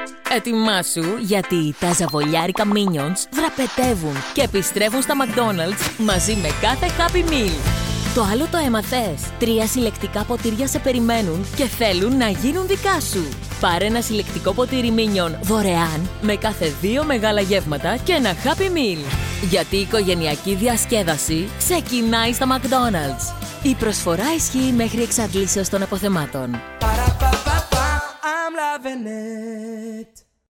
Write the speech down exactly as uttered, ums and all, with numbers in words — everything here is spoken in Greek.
Ετοιμάσου, γιατί τα ζαβολιάρικα Minions δραπετεύουν και επιστρέφουν στα McDonald's μαζί με κάθε Happy Meal. Το άλλο το έμαθες. Τρία συλλεκτικά ποτήρια σε περιμένουν και θέλουν να γίνουν δικά σου. Πάρε ένα συλλεκτικό ποτήρι Minion δωρεάν με κάθε δύο μεγάλα γεύματα και ένα Happy Meal. Γιατί η οικογενειακή διασκέδαση ξεκινάει στα McDonald's. Η προσφορά ισχύει μέχρι εξαντλήσεως των αποθεμάτων. I'm loving it.